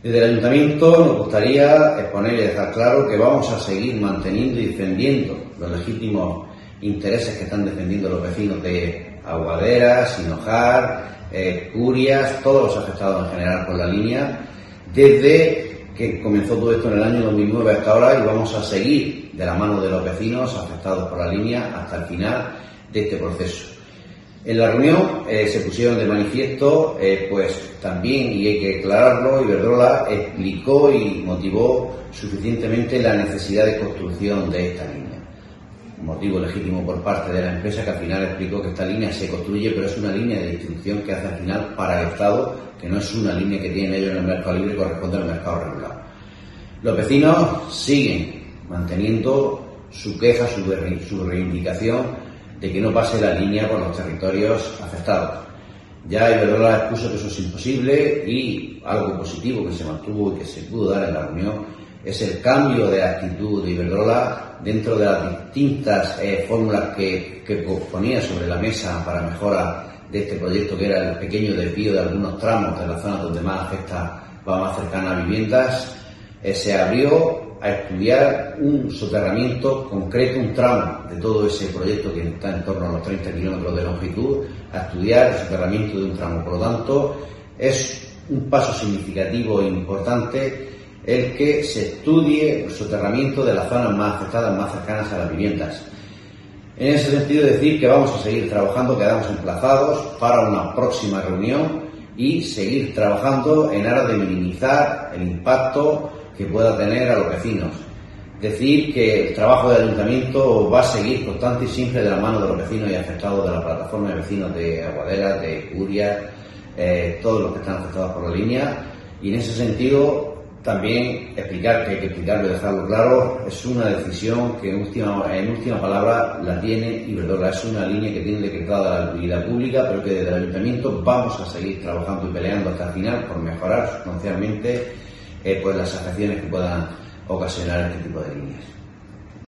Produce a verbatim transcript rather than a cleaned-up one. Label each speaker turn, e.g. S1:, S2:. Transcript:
S1: Desde el Ayuntamiento nos gustaría exponer y dejar claro que vamos a seguir manteniendo y defendiendo los legítimos intereses que están defendiendo los vecinos de Aguadera, Sinojar, eh, Curias, todos los afectados en general por la línea, desde que comenzó todo esto en el año dos mil nueve hasta ahora, y vamos a seguir de la mano de los vecinos afectados por la línea hasta el final de este proceso. En la reunión eh, se pusieron de manifiesto, eh, pues también, y hay que aclararlo, Iberdrola explicó y motivó suficientemente la necesidad de construcción de esta línea. Motivo legítimo por parte de la empresa, que al final explicó que esta línea se construye, pero es una línea de distribución que hace al final para el Estado, que no es una línea que tienen ellos en el mercado libre y corresponde al mercado regulado. Los vecinos siguen manteniendo su queja, su, su reivindicación de que no pase la línea por los territorios afectados. Ya Iberdrola expuso que eso es imposible, y algo positivo que se mantuvo y que se pudo dar en la reunión es el cambio de actitud de Iberdrola dentro de las distintas eh, fórmulas que, que ponía sobre la mesa para mejora de este proyecto, que era el pequeño desvío de algunos tramos de la zona donde más afecta, va más cercana a viviendas. Eh, se abrió a estudiar un soterramiento concreto, un tramo de todo ese proyecto que está en torno a los treinta kilómetros de longitud, a estudiar el soterramiento de un tramo. Por lo tanto, es un paso significativo e importante el que se estudie el soterramiento de las zonas más afectadas, más cercanas a las viviendas. En ese sentido, decir que vamos a seguir trabajando, quedamos emplazados para una próxima reunión y seguir trabajando en aras de minimizar el impacto que pueda tener a los vecinos. Decir que el trabajo del Ayuntamiento va a seguir constante y siempre de la mano de los vecinos y afectados de la plataforma de vecinos de Aguadera, de Curia, eh, todos los que están afectados por la línea, y en ese sentido también explicar que hay que explicarlo y dejarlo claro, es una decisión que en última, en última palabra la tiene Iberdrola. Es una línea que tiene decretada la utilidad pública, pero que desde el Ayuntamiento vamos a seguir trabajando y peleando hasta el final por mejorar sustancialmente eh, pues las afecciones que puedan ocasionar este tipo de líneas.